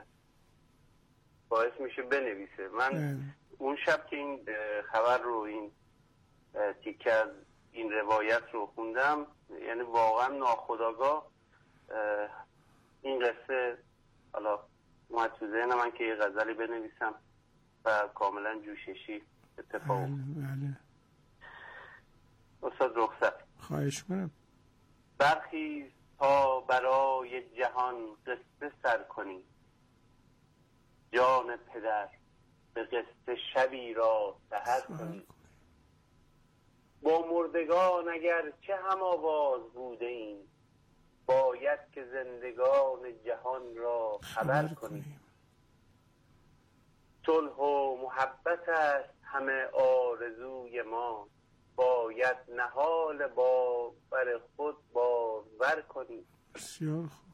باعث میشه بنویسه. من اه. اون شب که این خبر رو، این تیکه از این روایت رو خوندم، یعنی واقعا ناخودآگاه این قصه حالا اومد تو ذهن من که یه غزلی بنویسم و کاملا جوششی اتفاق. بله بله. استاد رخصت، خواهش کنم. برخیز تا برای جهان قصه سر کنی، جان پدر به قصه شبی را سحر کنی. با مردگان اگر چه هم آواز بوده ایم، باید که زندگان جهان را خبر کنیم. صلح و محبت است همه آرزوی ما، باید نهال باور خود باور کنیم. بسیار خوب.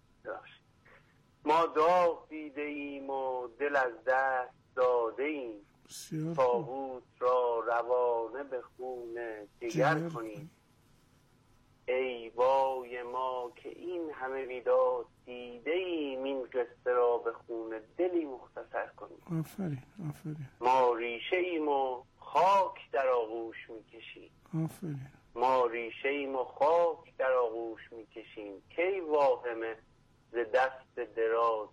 ما داغ دیده ایم و دل از دست داده ایم، طاغوت را روانه به خون جگر کنیم. ای وای ما که این همه بیداد دیده ایم، این قصه را به خون دلی مختصر کنیم. آفرین آفرین. ما ریشه ایم و خاک در آغوش میکشیم. آفرین. ما ریشه ایم و خاک در آغوش میکشیم. کی واهمه ز دست دراز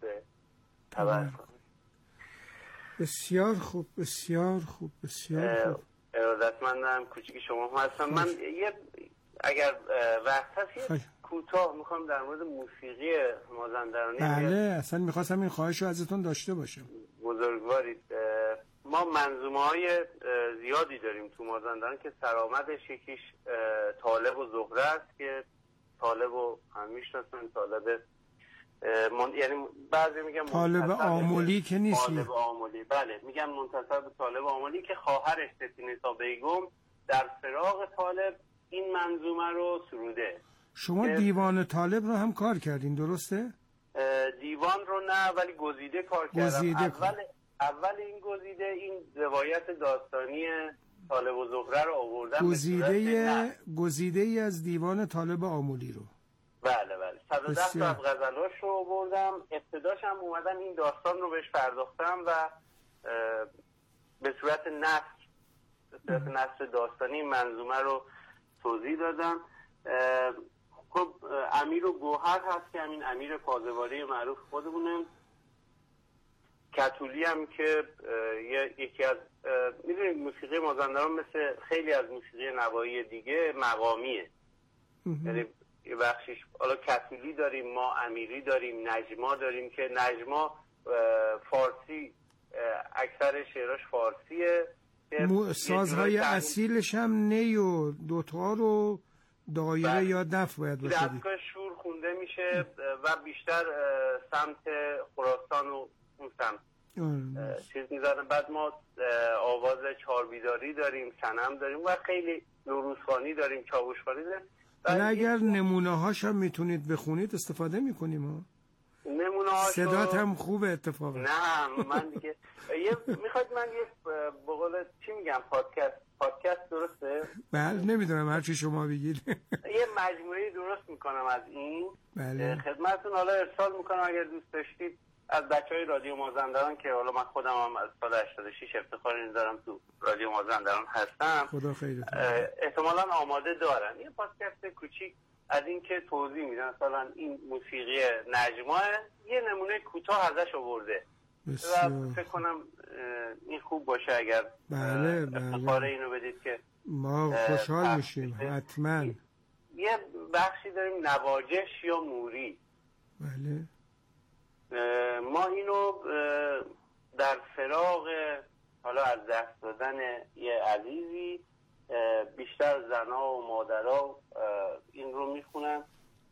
بسیار خوب، بسیار خوب، بسیار خوب. ارادتمندم، کوچیک شما هم هستم. من یه اگر وقت هست یه کوتاه میخوام در مورد موسیقی مازندرانی. بله، اصلا میخواستم این خواهش رو ازتون داشته باشم. بزرگوارید. ما منظومه های زیادی داریم تو مازندران که سرآمدش یکیش طالب و زهره است که طالب و هم میشناسن. طالب من... یعنی بعضی میگن طالب آملی که نیست. طالب آملی، بله، میگن منتصب به طالب آملی که خواهرش ستینسا بیگم در فراق طالب این منظومه رو سروده. شما دیوان طالب رو هم کار کردین درسته؟ دیوان رو نه، ولی گزیده کار کردم. گزیده اول کار. اول این گزیده این روایت داستانی طالب و زهره رو آوردم. گزیده گزیده ای از دیوان طالب آملی رو. بله بله. صد و ده تا از غزلاش رو آوردم. ابتداش هم اومدم این داستان رو بهش پرداختم و به صورت نثر به صورت نثر داستانی منظومه رو توضیح دادم. خب امیر و گوهر هست که همین امیر پازواری معروف خودمونه. کتولی هم که یکی از میدونید موسیقی مازندران مثل خیلی از موسیقی نوایی دیگه مقامیه. یعنی یه بخشش حالا کتولی داریم، ما امیری داریم، نجما داریم که نجما فارسی، اکثر شعراش فارسیه. سازهای اصیلش هم نی و دوتار و دایره بله. یا دف باید باشه. دستگاه شور خونده میشه و بیشتر سمت خراسان و اون سمت چیز میزنه. بعد ما آواز چاربیداری داریم، صنم داریم و خیلی نوروزخوانی داریم، چاوشخوانی داریم. اگر نمونه هاش هم میتونید بخونید استفاده میکنیم. نمونه هاش صدات هم خوبه اتفاقا. نه من دیگه یه میخواید من یه به قول چی میگم پادکست پادکست درسته؟ بله نمیدونم هر چی شما بگید. یه مجموعه درست میکنم از این. بله. خدمتتون حالا ارسال میکنم اگر دوست داشتید از بچهای رادیو مازندران که حالا من خودم هم از سال هشتاد و شش افتخاری دارم تو رادیو مازندران هستم. خدا خیرت. احتمالاً آماده دارن یه پادکست کوچیک از این که توضیح میدن مثلا این موسیقی نجمه یه نمونه کوتاه ازش آورده و فکر کنم این خوب باشه اگر بله بله افتخار اینو بدید که ما خوشحال میشیم. حتما. یه بخشی داریم نواجش یا موری. بله. ما اینو در فراق حالا از دست دادن یه عزیزی بیشتر زنها و مادرها این رو میخونن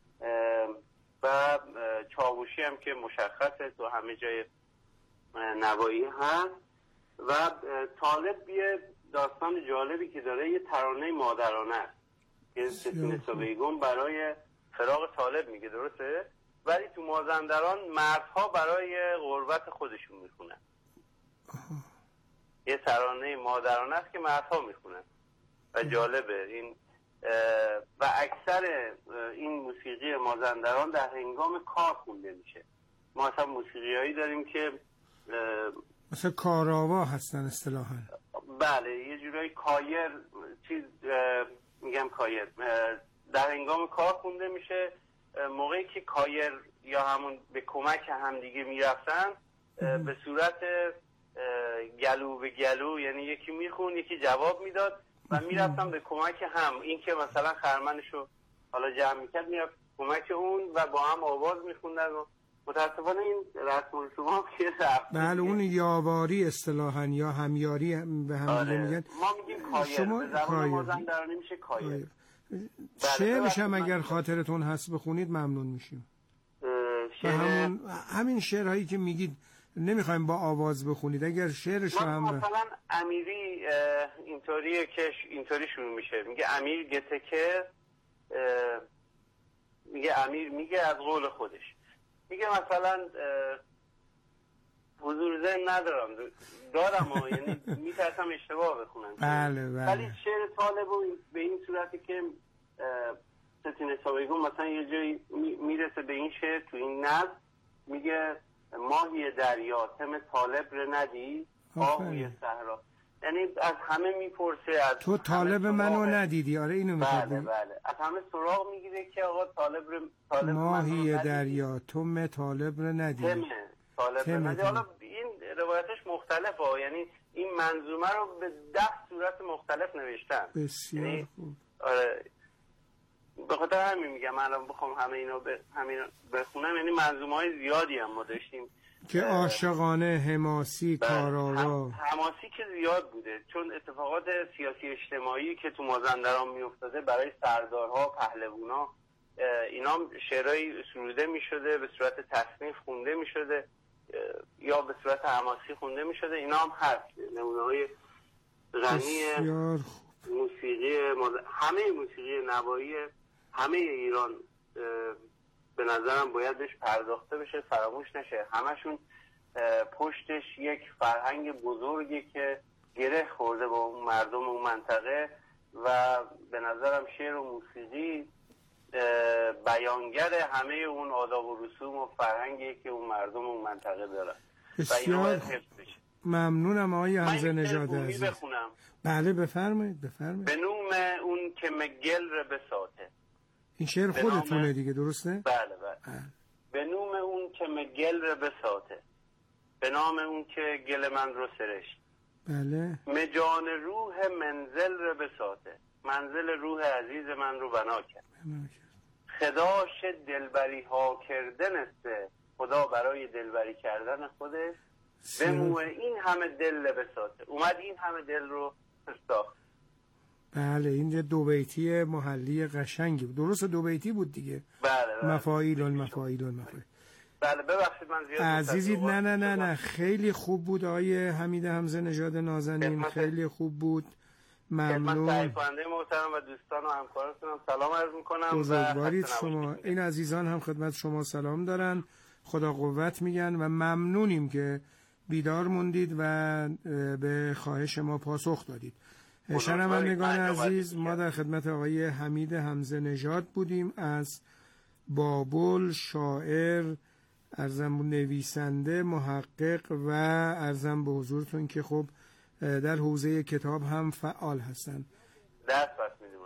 و چاوشی هم که مشخصه تو همه جای نوایی هست. و طالب یه داستان جالبی که داره یه ترانه مادرانه است که ستینسا بیگم برای فراق طالب میگه، درسته؟ ولی تو مازندران مردها برای غربت خودشون میخونن. یه ترانه مادرانه است که مردها میخونن و جالبه این. و اکثر این موسیقی مازندران در هنگام کار خونده میشه. ما اصلا موسیقی هایی داریم که مثلا کاراوا هستن اصطلاحاً. بله یه جورایی کایر چیز میگم کایر در هنگام کار خونده میشه. موقعی که کایر یا همون به کمک همدیگه میرفتن به صورت گلو به گلو، یعنی یکی میخون یکی جواب میداد و میرفتن به کمک هم. این که مثلا خرمنشو حالا جمع میکرد میرفت کمک اون و با هم آواز میخوندن و متاسفانه این رسم و رسوم هم که رفت. بله اون یاواری اصطلاحاً یا همیاری هم به هم آره. میگن. ما میگیم کایر. شما به زبان کایر. مازندرانی میشه کایر. شعرش هم اگر خاطرتون هست بخونید ممنون میشیم. شعر... همون همین شعرهایی که میگید نمیخوایم با آواز بخونید، اگر شعرش رو هم مثلا امیری اینطوریه که اینطوری شروع میشه، میگه امیر گتکه، میگه امیر میگه از قول خودش، میگه مثلا حضور ذهن ندارم دارم و یعنی میترسم اشتباه بخونم. بله بله. ولی شعر طالب به این صورتی که ستینسا بیگم مثلا یه جایی میرسه به این شعر تو این نظم، میگه ماهی دریا تم طالب رو ندی آهوی صحرا، یعنی از همه میپرسه از تو طالب منو ندیدی. آره اینو میگه. بله بله از همه سراغ میگیره که آقا طالب رو طالب ماهی دریا تم طالب رو ندیدی. تم طالب رو ندیدی. حالا این روایتش مختلفه، یعنی این منظومه رو به ده صورت مختلف نوشتن. بسیار یعنی خوب. آره به خاطر همین میگم من الان بخوام همه اینو به همین بخونم، یعنی منظومه های زیادی هم ما داشتیم که عاشقانه، حماسی، کارآرا. هم، حماسی که زیاد بوده، چون اتفاقات سیاسی اجتماعی که تو مازندران میافتاده برای سردارها، پهلوانا، اینا شعرهای سروده میشده، به صورت تصنیف خونده میشده یا به صورت حماسی خونده میشده. اینا هم هست نمونه های غنی موسیقی ماز... همه موسیقی نوایی همه ایران به نظرم باید بهش پرداخته بشه، فراموش نشه. همشون پشتش یک فرهنگ بزرگی که گره خورده با اون مردم اون منطقه و به نظرم شعر و موسیقی بیانگر همه اون آداب و رسوم و فرهنگی که اون مردم اون منطقه دارن. بسیار ممنونم آقای حمزه نژاد عزیز. بخونم. بله بفرمایید بفرمایید. به نوم اون که مگل رو بساته. این شعر خودتونه نام... دیگه درسته؟ بله بله. اه. به نوم اون که مگل رو بساته، به نام اون که گل من رو سرشت. بله. مجان روح منزل رو بساته، منزل روح عزیز من رو بنا کرد. خداش دلبری ها کردنسته، خدا برای دلبری کردن خودش به موه این همه دل بساته، اومد این همه دل رو ساخت. بله این دو بیتی محلی قشنگی بود. درست دو بیتی بود دیگه. بله بله. مفاعیل مفاعیل مفاعیل. بله ببخشید من زیاد عزیزی نه نه نه نه خیلی خوب بود آقای حمید حمزه نژاد نازنین، خیلی خوب بود. ممنون. من تایپنده محترم و دوستان و همکارانم سلام عرض میکنم. بزرگوارید شما. این عزیزان هم خدمت شما سلام دارن، خدا قوت میگن و ممنونیم که بیدار موندید و به خواهش ما پاسخ دادید. شنوندگان عزیز، ما در خدمت آقای حمید حمزه نژاد بودیم از بابل، شاعر، ارزم نویسنده، محقق و ارزم به حضورتون که خب در حوزه کتاب هم فعال هستن. دست پس میدیم.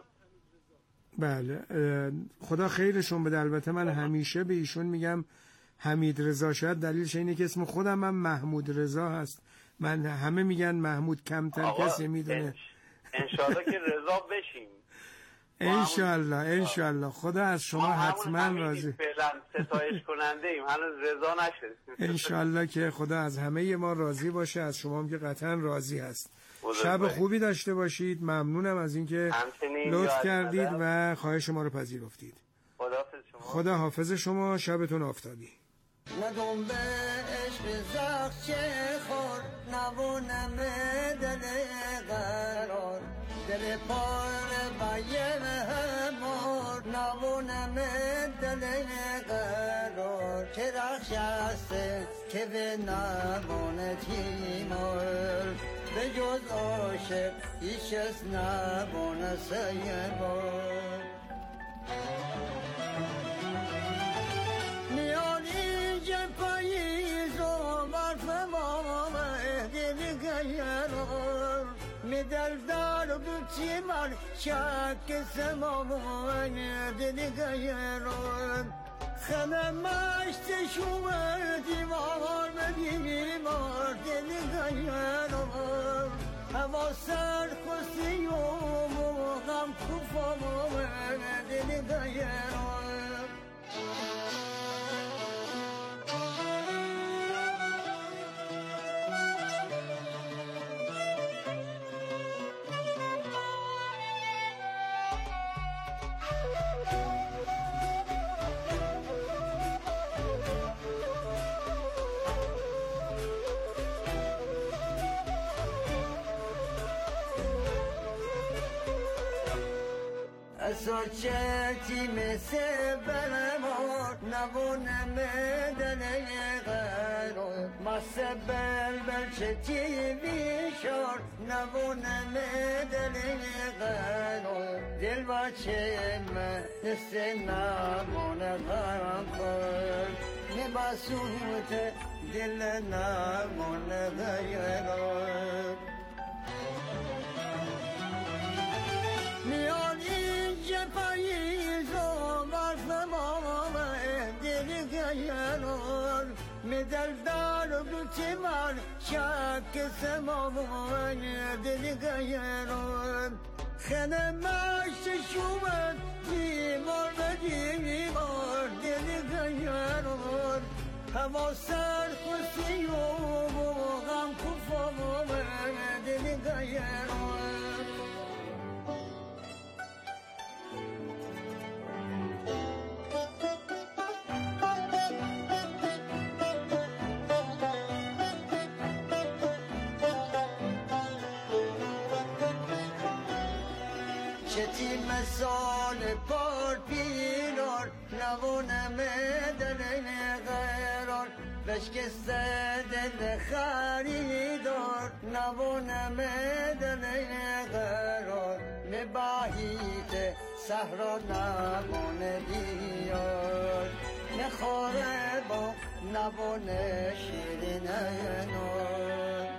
بله خدا خیرشون بده. البته من همیشه به ایشون میگم حمید رضا، شاید دلیلش اینه که اسم خودم هم محمود رضا هست. من همه میگن محمود، کمتر کسی میدونه. انشالله که رضا بشیم. انشالله انشالله. خدا از شما حتما راضی. فعلا ستایش کننده ایم، هنوز رضا نشدیم. انشالله که خدا از همه ما راضی باشه، از شما هم که قطعا راضی هست. شب خوبی داشته باشید. ممنونم از اینکه لطف کردید و خواهش ما رو پذیرفتید. خداحافظ شما. خدا حافظ شما. شبتون آفتابی. ندم به عشق زخچه خور، نبونم دل قرار، دل پار بایم همار، نبونم دل قرار، که رخشسته که به نبونه تیمار، به جز عاشق هیچ کس نبونه سیبار. دل دار بچی من شاک سمان دل گیرون خم مشت شما دیوار ببینیمار دل گیرون هوا سر خوستی و غم کفام دل گیرون. سوچتی مثل برمار نبونم دل قرار، ماسه بلبل چتی بیشار نبونم دل قرار، دل بچه من دست نبونه غرام کن، نباسوت دل نبونه غیرار. میان اینجا پاییز و برف مامه دل گیران، می دل دار و من شاك سماوان دل غيرون خنا ماشت شومن دیمار به دیمار دل غیرون هوا سر خوشی و غم کفام دل غیرون چتی مثال پار پیلار نوانم دل غیران بشکسته دل خریدار نوانم دل غیران نباهید صحرا نوان دیار نخوره با نوان شیرین نار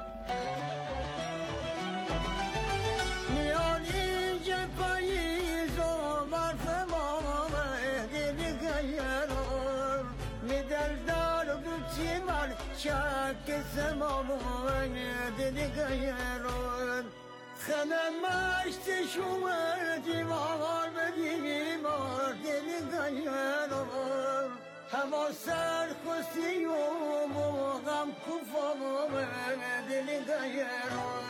شاك سماوان دل غيرون خنا ماشت شومر دیوار به دیوار دل غیرون هوا سر خوشی و غم کفام دل غیرون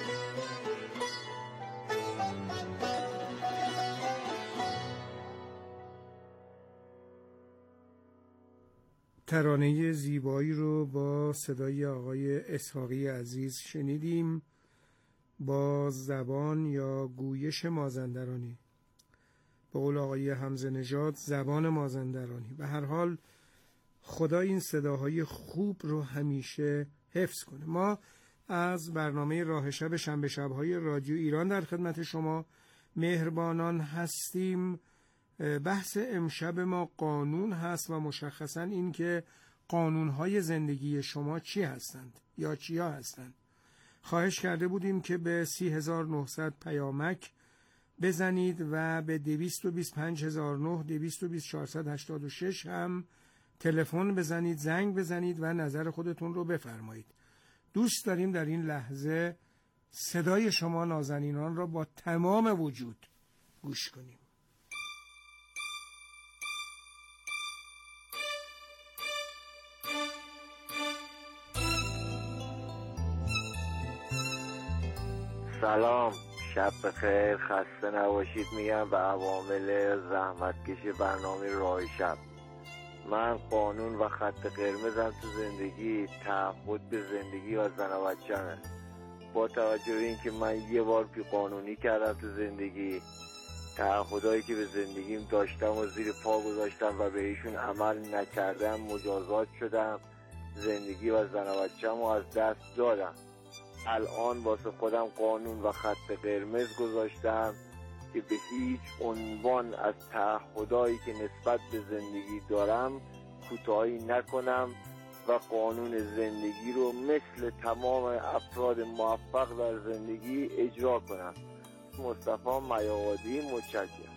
ترانه زیبایی رو با صدای آقای اسحاقی عزیز شنیدیم با زبان یا گویش مازندرانی، به قول آقای حمزه نژاد زبان مازندرانی. به هر حال خدا این صداهای خوب رو همیشه حفظ کنه. ما از برنامه راه شب شنبه شب‌های رادیو ایران در خدمت شما مهربانان هستیم. بحث امشب ما قانون هست و مشخصاً این که قانون‌های زندگی شما چی هستند یا چیا هستند. خواهش کرده بودیم که به سی هزار و نهصد پیامک بزنید و به دویست و بیست و پنج هزار و نه دویست و بیست چهارصد و هشتاد و شش هم تلفن بزنید، زنگ بزنید و نظر خودتون رو بفرمایید. دوست داریم در این لحظه صدای شما نازنینان را با تمام وجود گوش کنیم. سلام، شب بخیر، خسته نباشید میگم به عوامل زحمتکش برنامه راه شب. من قانون و خط قرمزم تو زندگی تعهد به زندگی و زن و بچه‌مه. با توجه به اینکه من یه بار بی قانونی کردم تو زندگی، تعهدایی که به زندگیم داشتم و زیر پا گذاشتم و به ایشون عمل نکردم مجازات شدم، زندگی و زن و بچه‌مو از دست دادم. الان واسه خودم قانون و خط قرمز گذاشتم که به هیچ عنوان از تعهدایی که نسبت به زندگی دارم کوتاهی نکنم و قانون زندگی رو مثل تمام افراد موفق در زندگی اجرا کنم. مصطفی میاوادی، متشکرم.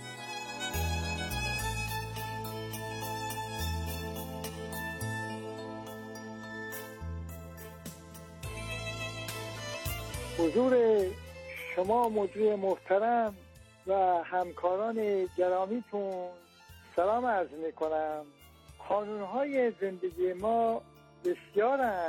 حضور شما مجری محترم و همکاران گرامیتون سلام عرض می کنم. قانونهای زندگی ما بسیارند